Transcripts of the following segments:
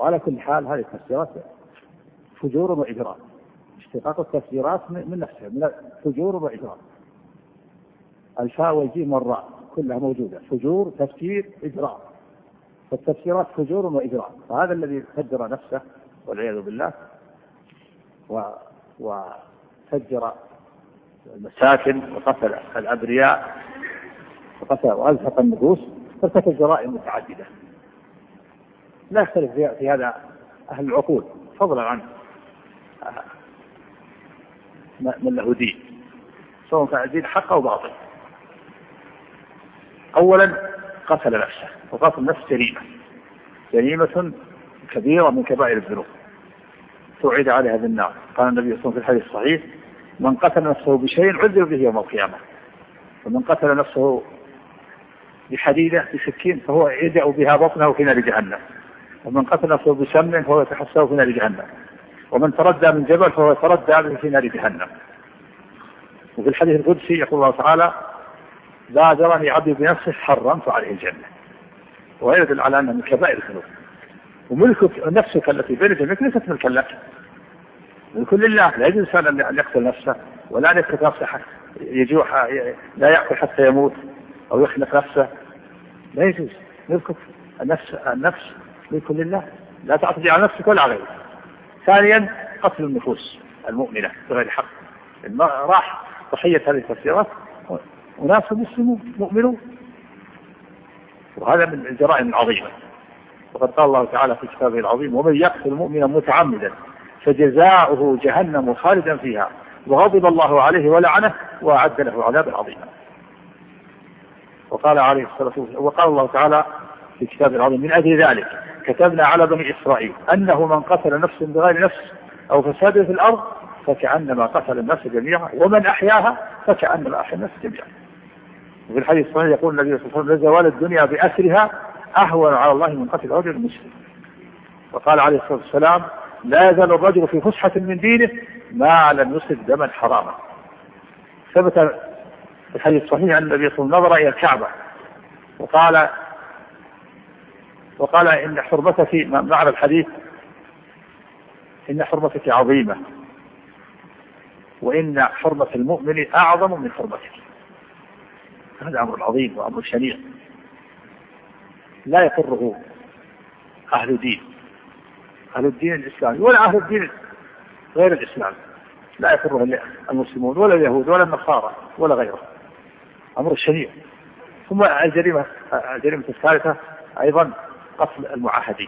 وعلى كل حال هذه التفسيرات فجور وإجرام، اشتقاق التفسيرات من نفسها، من فجور وإجرام. الفاء والجيم والراء كلها موجودة، فجور تفسير إجرام، فالتفسيرات فجور وإجرام. فهذا الذي فجر نفسه والعياذ بالله وفجر المساكن وقتل الأبرياء وقتل وأزهق النفوس، فارتكب جرائم متعددة لا يختلف في هذا أهل العقول، فضلا عن من له دين، سواء كان دين حق أو باطل. أولا قتل نفسه، وقتل النفس جريمة كبيرة من كبائر الذنوب توعد عليها بالنار. قال النبي صلى الله عليه وسلم في الحديث الصحيح: من قتل نفسه بشيء عذب به يوم القيامة، ومن قتل نفسه بحديدة بسكين فهو يدع بها بطنه في نار جهنم، ومن قتل نفسه بسم فهو يتحسه في نار جهنم، ومن تردى من جبل فهو يتردى به في نار جهنم. وفي الحديث القدسي يقول الله تعالى: لا جرني عبدي بنفسه حرمت عليه الجنة. ويدل على أنه من كبائر الذنوب. وملك نفسك التي بين جنبك ليست ملكا لك، ملك لله. لا يجوز أن يقتل نفسه ولا أن يترك نفسه يجوع، لا يأكل حتى يموت أو يخنق نفسه، لا يجوز. ملكك النفس ملك لله، لا تعتدي على نفسك ولا على غيرك. ثانيا قتل النفوس المؤمنة بغير حق. راح ضحية هذه التفسيرات وناس مسلمون مؤمنون، وهذا من الجرائم العظيمة. وقد قال الله تعالى في كتابه العظيم: ومن يقتل مؤمنا متعمدا فجزاؤه جهنم خالدا فيها وغضب الله عليه ولعنه وأعد له عذابا عظيما. وقال عليه الصلاة والسلام، وقال الله تعالى في كتابه العظيم: من أجل ذلك كتبنا على بني إسرائيل أنه من قتل نفس بغير نفس أو فساد في الأرض فكأنما قتل الناس جميعا ومن أحياها فكأنما أحيا الناس جميعا. وفي الحديث الصحيح يقول النبي صلى الله عليه وسلم: لزوال الدنيا بأسرها أهون على الله من قتل رجل مسلم. وقال عليه الصلاة والسلام: لا يزال الرجل في فسحة من دينه ما لم يصب دما حراما. ثبت في الحديث الصحيح أن النبي صلى الله عليه وسلم نظر إلى الكعبة وقال إن حرمتك، معنى الحديث: إن حرمتك عظيمة، وإن حرمة المؤمن أعظم من حرمتك. هذا أمر عظيم وأمر شنيع لا يقره أهل الدين الإسلامي ولا أهل الدين غير الإسلام، لا يقره المسلمون ولا اليهود ولا النصارى ولا غيره. أمر شنيع. ثم الجريمة الثالثة أيضا قتل المعاهدين.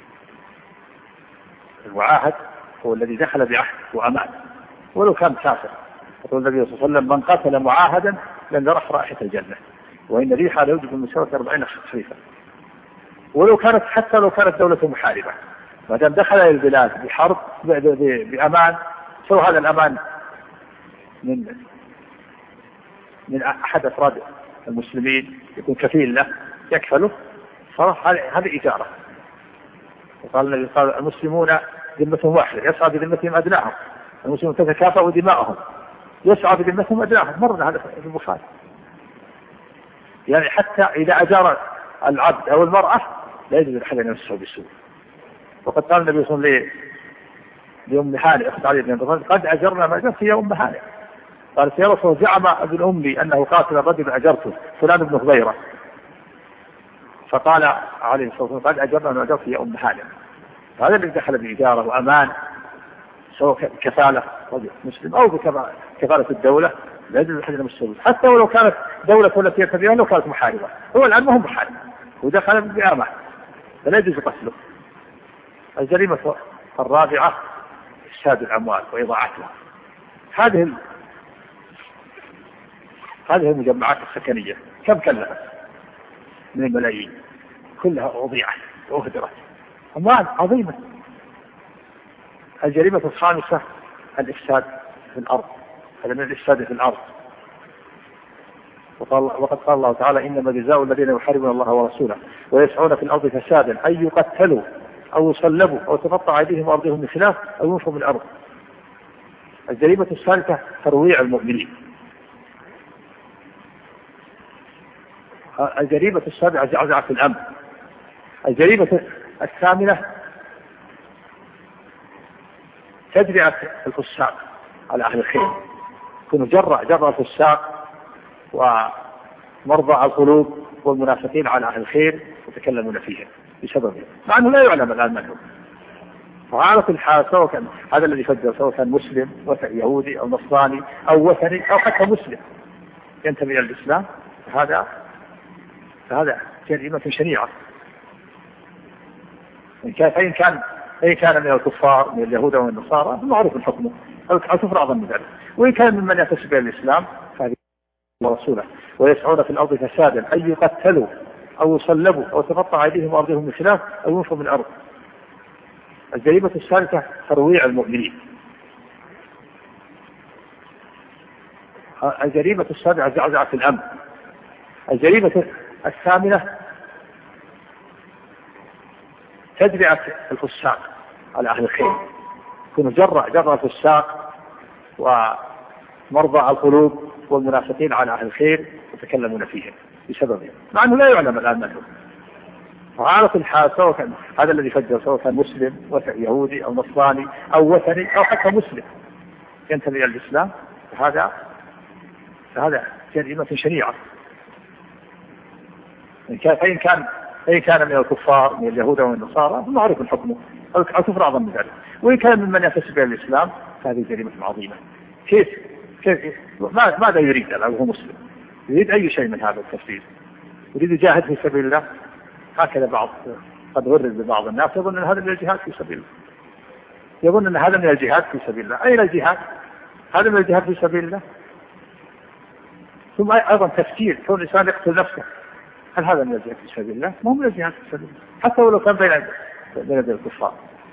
المعاهد هو الذي دخل بعهد وأمان ولو كان كافر. يقول النبي صلى الله عليه وسلم: من قتل معاهدا لم يرح رائحة الجنة وإن ريحها ليوجب من مسيرة 40 خريفا. ولو كانت، حتى لو كانت دولة محاربة، ما دام دخل إلى البلاد بحرب بأمان، سواء هذا الأمان من أحد أفراد المسلمين يكون كفيل له يكفله، صراحة هذه إجارة. وقال النبي: قال المسلمون ذمتهم واحدة يسعى بذمتهم أدناهم، المسلمون تتكافأ دماؤهم يسعى بذمتهم أدناهم. مرنا هذا في البخاري. يعني حتى إذا أجار العبد أو المرأة لا يجوز لأحد أن يمسه بالسوء. وقد قال النبي صلى الله عليه وسلم لأم هانئ أخت علي بن أبي طالب: قد أجرنا ما أجرت يا أم هانئ. قالت: يا رسول الله، زعم ابن أمي أنه قاتل الرجل أجرته فلان بن خبيرة. فقال عليه الصلاة والسلام: قد أجرنا ما أجرت يا أم هانئ. هذا الذي دخل بإجارة وأمان، سواء كفالة رجل مسلم أو بكفالة الدولة، لا يجوز لأحد المسلمين حتى ولو كانت دولة التي يتبعها لو كانت محاربة. هو الآن ما هو محارب ودخل بأمان فلا يجوز قتله. الجريمة الرابعة إفساد الأموال وإضاعتها. هذه المجمعات السكنية كم كلفت من الملايين، كلها أضيعت وأهدرت، أموال عظيمة. الجريمة الخامسة الإفساد في الأرض، هذا من الإفساد في الأرض. وقد قال الله تعالى: إنما جزاء الذين يحاربون الله ورسوله ويسعون في الأرض فسادا أن يقتلوا أو يصلبوا أو تقطع أيديهم وأرجلهم من خلاف أو ينفوا من الأرض. الجريمة الثالثة ترويع المؤمنين. الجريمة السابعة زعزعة الأمن. الجريمة الثامنة تجرئة الفساق على أهل الخير، يكونوا جرى الفساق ومرضى القلوب والمنافقين على أهل الخير يتكلمون فيهم بسببه، مع أنه لا يعلم الآن من هو. وعلى كل حال سواء كان هذا الذي فجر سواء كان مسلم يهودي أو نصراني أو وثني أو حتى مسلم ينتمي إلى الإسلام، فهذا جريمة شنيعة. فإن كان من الكفار من اليهود أو النصارى معروف الحكم الكفر أعظم من ذلك، وإن كان ممن ينتسب إلى الإسلام فهذه ورسوله ويسعون في الأرض فسادا أن يقتلوا أو يصلبوا أو تقطع أيديهم وأرجلهم من خلاف أو ينفوا من الأرض. الجريمة الثالثة ترويع المؤمنين. الجريمة السابعة زعزعة الأمن. الجريمة الثامنة تجرئة الفساق على أهل الخير، يكونوا جرى الفساق ومرضى القلوب والمنافقين على أهل الخير يتكلمون فيهم بسببه، مع أنه لا يعلم الآن من هو. وعلى كل حال سواء كان هذا الذي فجر سواء كان مسلم يهودي أو نصراني أو وثني أو حتى مسلم ينتمي إلى الإسلام، فهذا جريمة شنيعة. فإن كان من الكفار من اليهود أو النصارى معروف الحكم الكفر أعظم من ذلك، وإن كان ممن ينتسب إلى الإسلام فهذه جريمة عظيمة. كيف ماذا يريد لو هو مسلم؟ يريد أي شيء من هذا التفسير؟ يريد يجاهد في سبيل الله؟ هكذا قد غرد ببعض الناس يظن أن هذا من الجهاد في سبيل الله، يظن أن هذا من الجهاد في سبيل الله. أين الجهاد؟ هذا من الجهاد في سبيل الله. ثم أيضا تفسير كون الإنسان يقتل نفسه، هل هذا من الجهاد في سبيل الله؟ مو من الجهاد في سبيل الله، حتى ولو كان بين الكفار.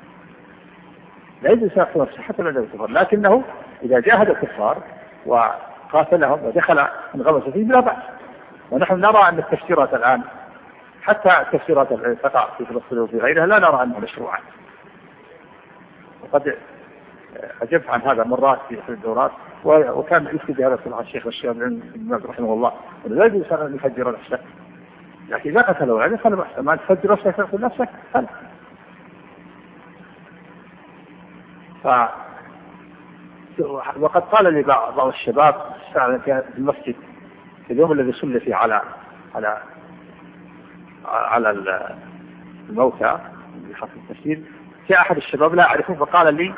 لا يجوز يقتل نفسه حتى بين الكفار، لكنه إذا جاهد الكفار وقاتلهم ودخل انغمس فيهم لا بأس. ونحن نرى أن التفسيرات الآن حتى التفسيرات تقع في فلسطين وفي غيرها لا نرى أنها مشروعة. وقد أجبت عن هذا مرات في أحد الدورات، وكان يفتي بهذا صراحة الشيخ الشيخ رحمه الله، لا يجوز أن يفجر نفسه، لكن إذا قتلوا يعني فلا بأس. ما تفجر نفسك تقتل نفسك فلا. وقد قال لي بعض الشباب في المسجد في اليوم الذي صلى فيه على الموتى بحفظ التفسير، جاء أحد الشباب لا أعرفه فقال لي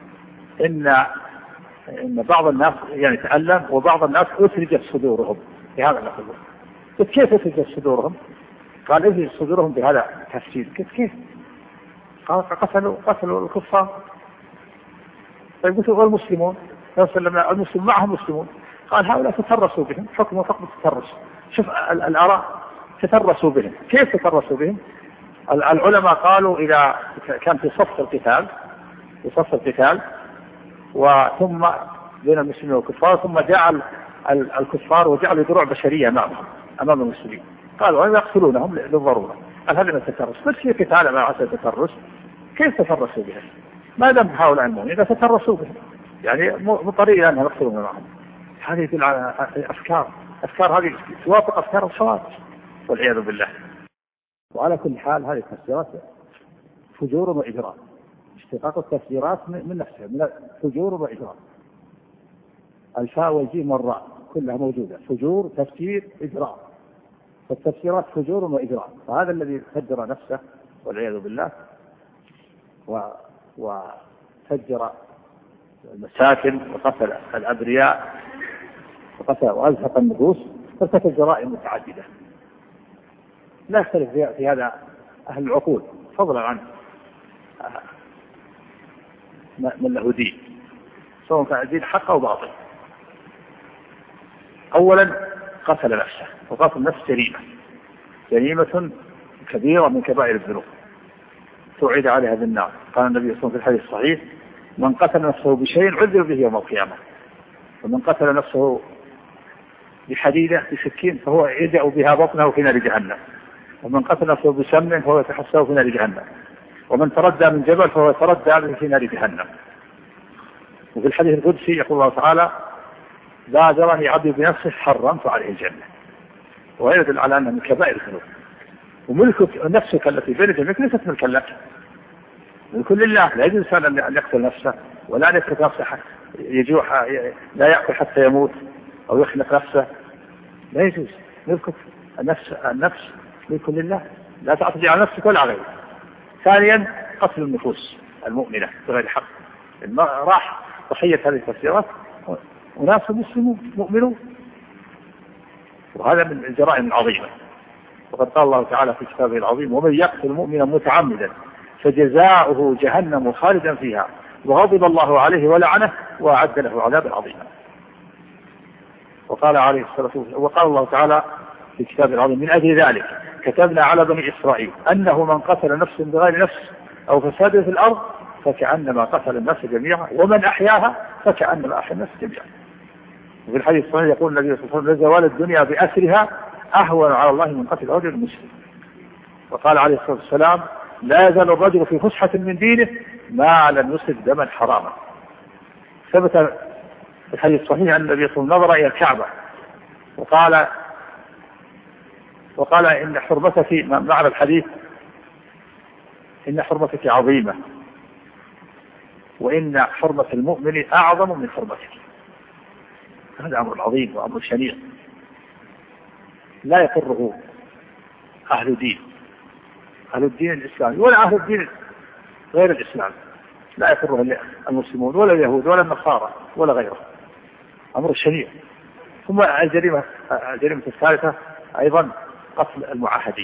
إن بعض الناس يعني تألم وبعض الناس أثلجت صدورهم في هذا النقل. قلت كيف أثلجت صدورهم؟ قال أثلجت صدورهم بهذا التفسير. قلت كيف؟ قال قتلوا الكفار. طيب قلت والمسلمون؟ المسلم معهم مسلمون. قال هؤلاء تترسوا بهم، حكم فقط التترس. شوف الآراء، تترسوا بهم. كيف تترسوا بهم؟ العلماء قالوا إذا كان في صف القتال وثم بين المسلمين والكفار، ثم جاء الكفار وجعلوا دروع بشرية أمام المسلمين، قالوا أن يقتلونهم للضرورة. هل هذا من التترس؟ بس في قتال مع عسى التترس، كيف تترسوا بهم؟ ما دام هؤلاء المؤمنين إذا تترسوا بهم يعني بطريقة أنهم يقتلون معهم. هذه يدل على أفكار هذه توافق أفكار الخوارج والعياذ بالله. وعلى كل حال هذه التفسيرات فجور وإجرام، اشتقاق التفسيرات من نفسها من فجور وإجرام. الفاء والجيم والراء كلها موجودة، فجور تفسير إجرام، فالتفسيرات فجور وإجرام. فهذا الذي فجر نفسه والعياذ بالله وفجر المساكن وقتل الأبرياء وأزهق النفوس، فارتكب جرائم متعددة لا يختلف في هذا أهل العقول، فضلا عن من له دين، سواء كان دين حق أو باطل. أولا قتل نفسه، وقتل النفس جريمة كبيرة من كبائر الذنوب توعد عليها بالنار. قال النبي صلى الله عليه وسلم في الحديث الصحيح: من قتل نفسه بشيء عذب به يوم القيامة، ومن قتل نفسه بحديدة بسكين فهو يدع بها بطنه في نار جهنم، ومن قتل نفسه بسم فهو يتحسه في نار جهنم، ومن تردى من جبل فهو يتردى به في نار جهنم. وفي الحديث القدسي يقول الله تعالى: بادرني عبدي بنفسه حرمت عليه الجنة. ويدل على أنه من كبائر الذنوب. وملكك نفسك التي بين جنبك ليست ملكا لك، ملك لله، لا يجوز أن يقتل نفسه ولا يترك نفسه يجوع لا يأكل حتى يموت أو يخنق نفسه، لا يجوز. يذكر النفس ملك لله، لا تعتدي على نفسك ولا على غيرك. ثانيا قتل النفوس المؤمنة بغير حق، راح ضحية هذه التفسيرات وناس مسلمون مؤمنون، وهذا من الجرائم العظيمة. وقد قال الله تعالى في كتابه العظيم: ومن يقتل مؤمنا متعمدا فجزاؤه جهنم خالدا فيها وغضب الله عليه ولعنه وأعد له عذابا عظيما. وقال عليه الصلاة والسلام، وقال الله تعالى في كتابه العظيم: من أجل ذلك كتبنا على بني إسرائيل أنه من قتل نفس بغير نفس أو فساد في الأرض فكأنما قتل الناس جميعا ومن أحياها فكأنما أحيا الناس جميعا. وفي الحديث الصحيح يقول النبي صلى الله عليه وسلم: لزوال الدنيا بأسرها أهون على الله من قتل رجل مسلم. وقال عليه الصلاة والسلام: لا يزال الرجل في فسحة من دينه ما لم يصب دما حراما. ثبت في الحديث الصحيح أن النبي صلى الله عليه وسلم نظر إلى الكعبة وقال إن حرمتك، معنى الحديث إن حرمتك عظيمة وإن حرمة المؤمن أعظم من حرمتك. هذا أمر عظيم وأمر شنيع لا يقره أهل الدين الإسلامي ولا أهل الدين غير الإسلام، لا يقره المسلمون ولا اليهود ولا النصارى ولا غيره. أمر شنيع. ثم الجريمة الثالثة أيضا قتل المعاهدين.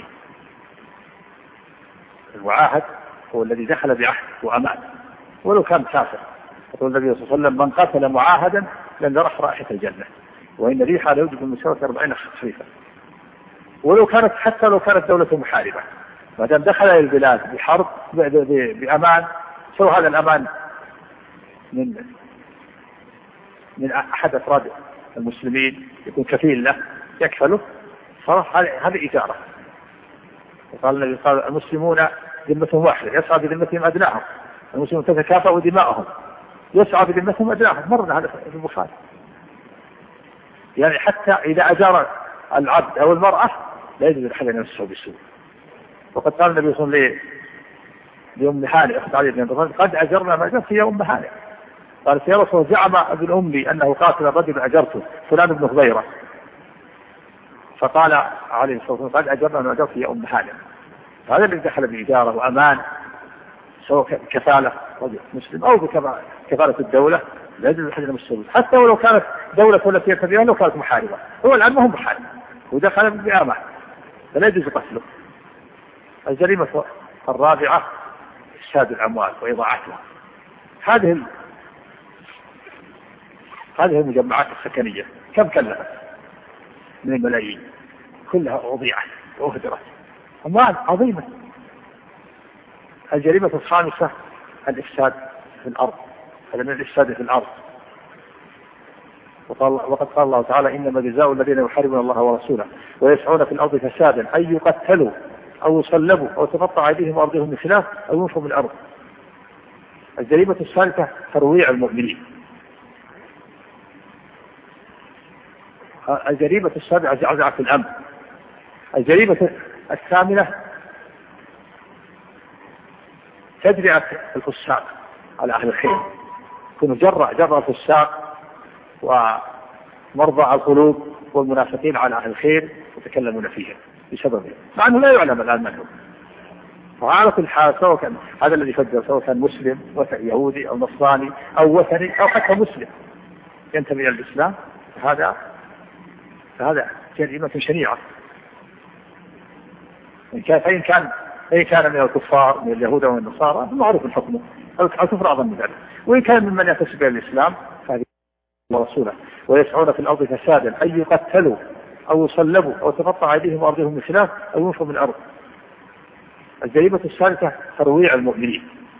المعاهد هو الذي دخل بعهد وأمان ولو كان كافر. يقول النبي صلى الله عليه وسلم: من قتل معاهدا لم يرح رائحة الجنة وإن ريحها لا يوجد من مسيرة 40 خريفا. حتى لو كانت دولة محاربة، ما دام دخل إلى البلاد بحرب بأمان، سواء هذا الأمان من أحد أفراد المسلمين يكون كفيل له يكفله، صراحة هذه إجارة. وقال النبي قال: المسلمون ذمتهم واحدة يسعى بذمتهم أدناهم، المسلمون تتكافأ دماؤهم يسعى بذمتهم أدناهم. مرنا هذا في البخاري. يعني حتى إذا أجار العبد أو المرأة لا يجوز لأحد أن يمسه بسوء. وقد قال النبي صلى الله عليه وسلم لأم هانئ أخت علي بن أبي طالب: قد أجرنا ما أجرت يا أم هانئ. قالت: يا رسول الله، زعم ابن أمي أنه قاتل الرجل أجرته فلان بن هبيرة. فقال عليه الصلاة والسلام: قد أجرنا ما أجرت يا أم هانئ. هذا الذي دخل بإجارة وأمان، سواء كفالة رجل مسلم أو بكفالة الدولة، لا يجوز لأحد أن يمسه، حتى ولو كانت دولة التي يرتديها لو كانت محاربة. هو الآن ما هو محارب ودخل بأمان فلا يجوز قتله. الجريمة الرابعة إفساد الأموال وإضاعتها. هذه المجمعات السكنية كم كلفت من الملايين، كلها أضيعت وأهدرت، أموال عظيمة. الجريمة الخامسة الإفساد في الأرض، هذا من الإفساد في الأرض. وقد قال الله تعالى: إنما جزاء الذين يحاربون الله ورسوله ويسعون في الأرض فسادا أن يقتلوا أو يصلبوا أو تقطع أيديهم وأرجلهم من خلاف أو ينفوا من الأرض. الجريمة الثالثة ترويع المؤمنين. الجريمة السابعة زعزعة الأمن. الجريمة الثامنة تجرئة الفساق على أهل الخير، يكون جرى الفساق ومرضى القلوب والمنافقين على أهل الخير يتكلمون فيهم بسببه، مع أنه لا يعلم الآن من هم. وعلى كل حال سواء كان هذا الذي فجر سواء كان مسلم يهودي أو نصراني أو وثني أو حتى مسلم ينتمي إلى الإسلام، فهذا جريمة شنيعة. فإن كان من الكفار من اليهود أو النصارى معروف الحكم، الكفر أعظم من ذلك. وإن كان ممن ينتسب إلى الإسلام فهذه ورسوله ويسعون في الأرض فسادا أن يقتلوا أو يصلبوا أو تقطع أيديهم وأرجلهم من خلاف أو ينفوا من الأرض. الجريمة الثالثة ترويع المؤمنين.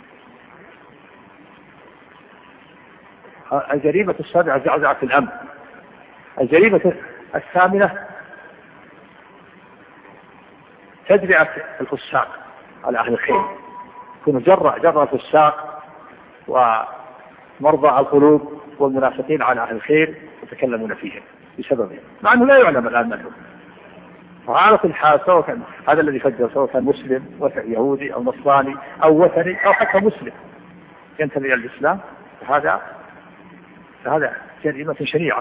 الجريمة السابعة زعزعة الأمن. الجريمة الثامنة تجرئة الفساق على أهل الخير، يكون جرى الفساق ومرضى القلوب والمنافقين على أهل الخير يتكلمون فيهم بسببه، مع أنه لا يعلم الآن من هم. وعلى كل حال سواء كان هذا الذي فجر سواء كان مسلم يهودي أو نصراني أو وثني أو حتى مسلم ينتمي إلى الإسلام فهذا جريمة شنيعة.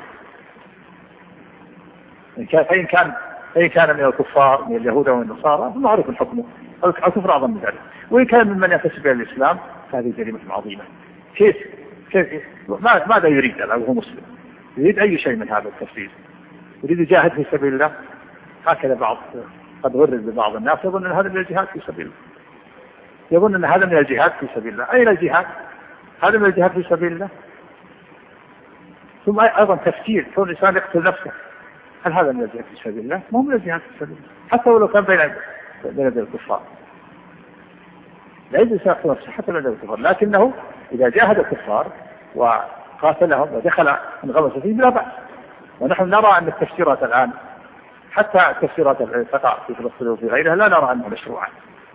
فإن كان من الكفار من اليهود ومن النصارى فمعروف حكمه الكفر أعظم من ذلك، وإن كان ممن ينتسب إلى الإسلام فهذه جريمة عظيمة. كيف ماذا يريد وهو مسلم؟ يريد أي شيء من هذا التفسير؟ يريد يجاهد في سبيل الله؟ هكذا قد غرد ببعض الناس يظن أن هذا من الجهاد في سبيل الله، يظن أن هذا من الجهاد في سبيل الله. أين الجهاد؟ هذا من الجهاد في سبيل الله. ثم أيضا تفسير كون الإنسان يقتل نفسه، هل هذا من الجهاد في سبيل الله؟ مو من الجهاد في سبيل الله، حتى ولو كان بين الكفار. لا يجوز يقتل نفسه حتى بين الكفار، لكنه إذا جاهد الكفار وقاتلهم ودخل انغمس فيهم لا بأس. ونحن نرى أن التفسيرات الآن حتى التفسيرات التي تقع في فلسطين وفي غيرها لا نرى أنها مشروعة.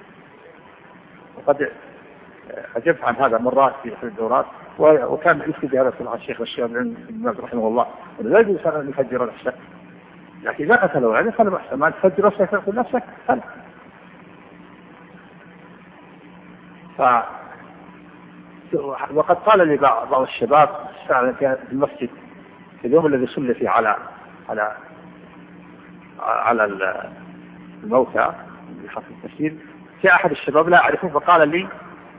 وقد أجبت عن هذا مرات في أحد الدورات، وكان يفتي بهذا الشيخ الشيخ بن باز رحمه الله، لا يجوز أن يفجر نفسه، لكن إذا قتلوا يعني فلا بأس. ما تفجر نفسك تقتل نفسك فلا. وقد قال لي بعض الشباب في المسجد في اليوم الذي صلى فيه على الموتى بحفظ التفسير، جاء أحد الشباب لا أعرفه فقال لي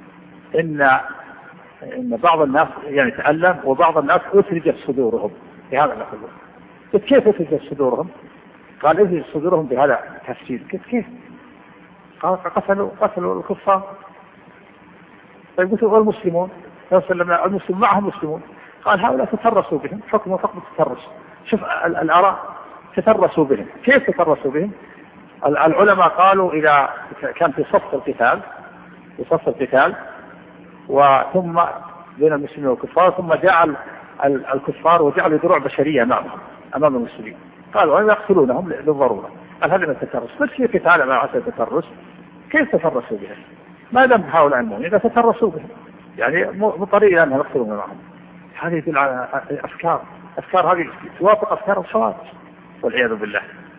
إن بعض الناس يعني تألم وبعض الناس أثلجت صدورهم في هذا المخلوق. قلت كيف أثلجت صدورهم؟ قال أثلجت صدورهم بهذا التفسير. قلت كيف؟ قال قتلوا الكفار. طيب قلت والمسلمون المسلم معهم مسلمون. قال هؤلاء تترسوا بهم، حكم فقط التترس. شوف الآراء، تترسوا بهم. كيف تترسوا بهم؟ العلماء قالوا إذا كان في صف القتال وثم بين المسلمين والكفار، ثم جاء الكفار وجعلوا دروع بشرية أمام المسلمين، قالوا يقتلونهم للضرورة. هل هذا من التترس؟ بس في قتال مع التترس، كيف تترسوا بهم؟ ما دام هؤلاء المؤمنين إذا تترسوا بهم يعني بطريقة أنها يقتلون معهم. هذه أفكار هذه توافق أفكار الخوارج والعياذ بالله.